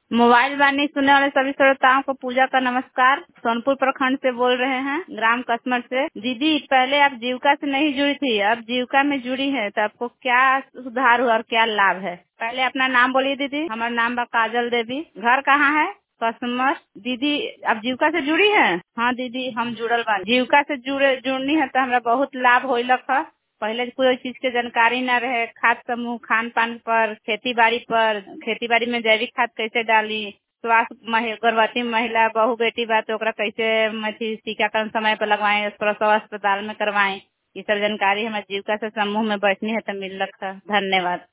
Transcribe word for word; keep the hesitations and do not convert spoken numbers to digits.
Mobile वाणी सुनने वाले सभी श्रोताओं को पूजा का नमस्कार। सोनपुर प्रखंड से बोल रहे हैं, ग्राम कसमर से। दीदी, पहले आप जीविका से नहीं जुड़ी थी, अब जीविका में जुड़ी है, तो आपको क्या सुधार हुआ और क्या लाभ है? पहले अपना नाम बोलिए दीदी। हमारा नाम बा काजल देवी। घर कहाँ है? कसमर। दीदी, आप जीविका से जुड़ी हैं? हाँ दीदी, हम जुड़ल बा। जीविका से जुड़े जुड़नी है तो हमरा बहुत लाभ होइलक है। पहले कोई चीज के जानकारी न रहे, खाद समूह, खान पान पर, खेती बाड़ी पर, खेती बाड़ी में जैविक खाद कैसे डाली, स्वास्थ्य महि- गर्भवती महिला, बहू बेटी बा तो ओकरा कैसे मथी टीकाकरण समय पर लगवाएं, प्रसव अस्पताल में करवाएं, ये सब जानकारी हमारे जीविका से समूह में बैठनी है तो मिलक है। धन्यवाद।